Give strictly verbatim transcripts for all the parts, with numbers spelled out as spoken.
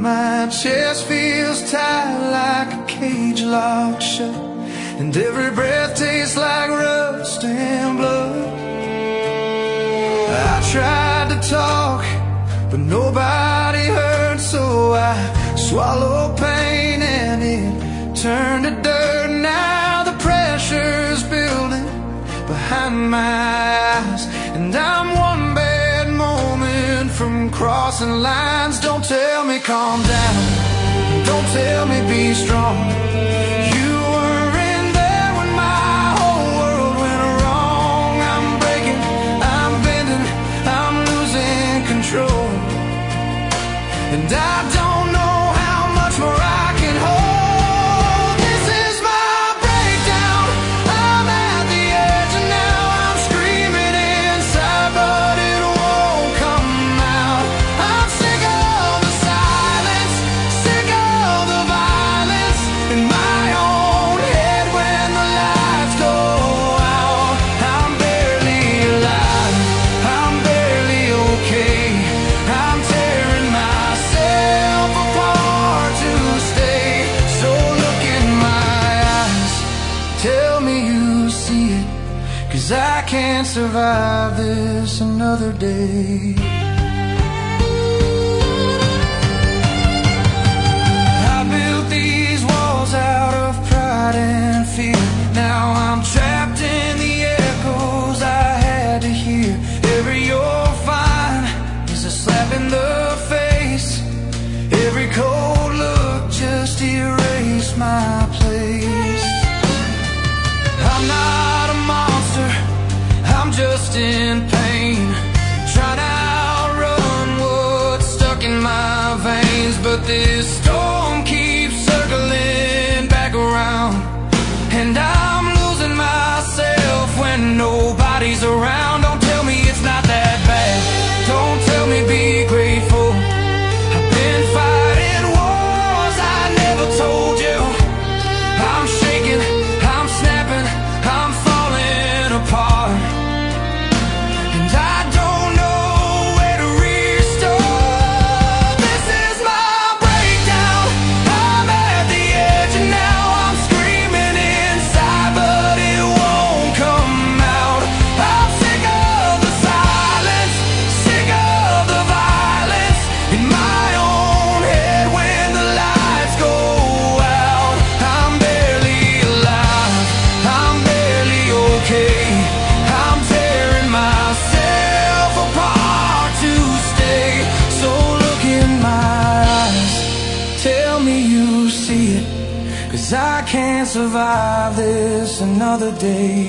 My chest feels tight like a cage locked shut, and every breath tastes like rust and blood. I tried to talk, but nobody heard, so I swallowed pain and it turned to dirt. Now the pressure's building behind my eyes, and I'm one bad moment from crossing lines. Don't tell me calm down, don't tell me be strong. You weren't there when my whole world went wrong. I'm breaking, I'm bending, I'm losing control, and I don't know how much more I can hold. This is my breakdown, I'm at the edge, and now I'm screaming inside, but it won't come out. I'm sick of the silence, sick of the violence in my own head when the lights go out. I'm barely alive, I'm barely okay. I'm tearing myself apart to stay. So look in my eyes, tell me you see it, 'cause I can't survive this another day. I built these walls out of pride and fear. Now I'm trapped in the echoes I had to hear. Every "you're fine" is a slap in the face. Every cold look just erased my place. I'm not a monster, I'm just in pain, trying to outrun what's stuck in my veins. But this storm keeps circling back around, and I'm losing myself when nobody's around. Don't tell me it's not that bad, don't tell me be grateful. I've been fighting wars I never told you. I'm shaking, I'm snapping, I'm falling apart, and I don't know where to restart. This is my breakdown, I'm at the edge, and now I'm screaming inside, but it won't come out. I'm sick of the silence, sick of the violence in my own head when the lights go out. I'm barely alive, I'm barely okay. I'm tearing myself apart to stay. So look in my eyes, tell me you see it, 'cause I can't survive this another day.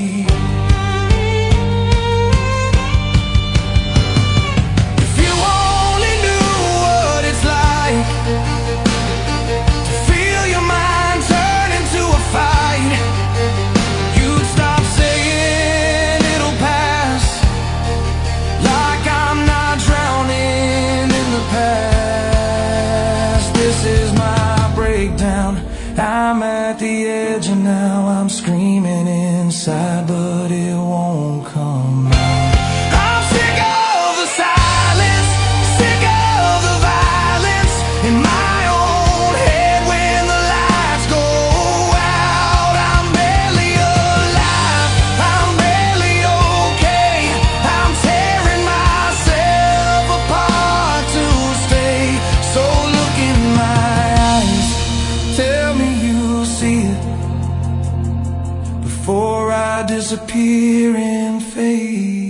If you only knew what it's like to feel your mind turn into a fight, you'd stop saying it'll pass, like I'm not drowning in the past. This is my breakdown, I'm at the edge, and now I'm screaming inside, but it won't come out. I'm sick of the silence, sick of the violence in my own head when the lights go out. I'm barely alive, I'm barely okay. I'm tearing myself apart to stay. So look in my eyes, tell me you see it, before I disappear and fade.